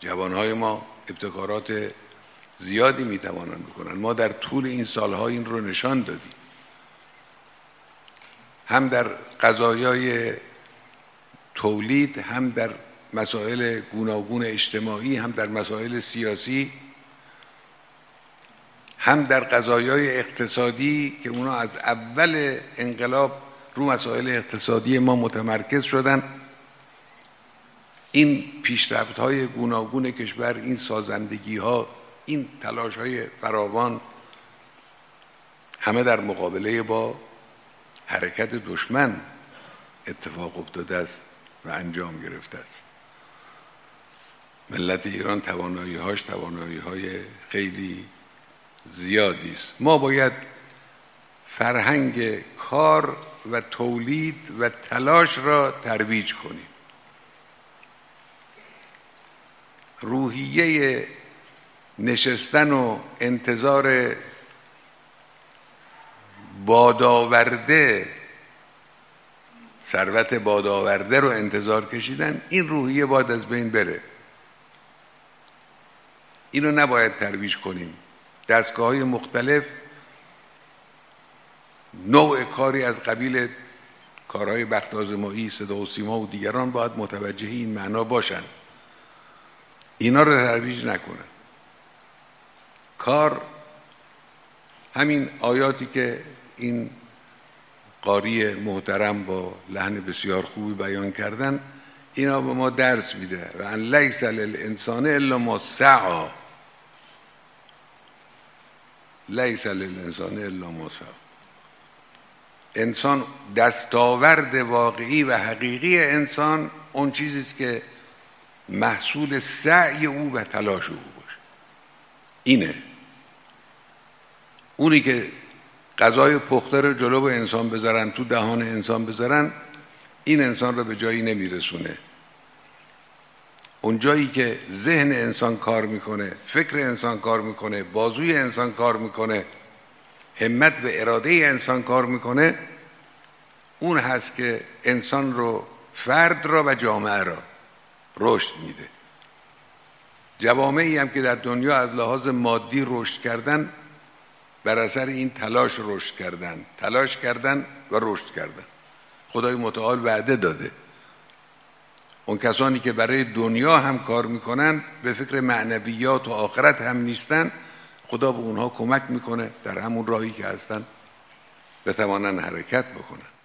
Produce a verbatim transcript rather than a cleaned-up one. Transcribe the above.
جوانهای ما ابتکارات زیادی میتوانند بکنن. ما در طول این سالها این رو نشان دادیم، هم در قضایای تولید، هم در مسائل گوناگون اجتماعی، هم در مسائل سیاسی، هم در قضایای اقتصادی که اونا از اول انقلاب رو مسائل اقتصادی ما متمرکز شدن. این پیشرفت‌های گوناگون کشور، این سازندگی‌ها، این تلاش‌های فراوان، همه در مقابله با حرکت دشمن اتفاق افتاده است و انجام گرفته است. ملت ایران توانایی‌هاش توانایی‌های خیلی زیادی است. ما باید فرهنگ کار و تولید و تلاش را ترویج کنیم. روحیه نشستن و انتظار بادآورده، ثروت بادآورده رو انتظار کشیدن، این روحیه باید از بین بره. اینو نباید ترویج کنیم. دستگاه‌های مختلف نوع کاری از قبیل کارهای بخت آزمایی، صدا و سیما و دیگران باید متوجه این معنا باشن. اینا رو ترویج نکنن. کار همین آیاتی که این قاری محترم با لحن بسیار خوبی بیان کردن، اینا به ما درس میده. و ان لیس للانسان الا ما سعی، لیس للانسان الا ما سعی. انسان، دستاورد واقعی و حقیقی انسان اون چیزی است که محصول سعی او و تلاش او باشه. اینه اونی که غذای پخته رو جلو انسان بذارن، تو دهان انسان بذارن، این انسان رو به جایی نمیرسونه. اون جایی که ذهن انسان کار میکنه، فکر انسان کار میکنه، بازوی انسان کار میکنه، همت و اراده انسان کار میکنه، اون هست که انسان رو، فرد را و جامعه را رشد میده. جوامعی هم که در دنیا از لحاظ مادی رشد کردن، بر اثر این تلاش رشد کردن، تلاش کردن و رشد کردن. خدای متعال وعده داده اون کسانی که برای دنیا هم کار میکنن، به فکر معنویات و آخرت هم نیستن، خدا به اونها کمک میکنه در همون راهی که هستن بتوانن حرکت بکنن.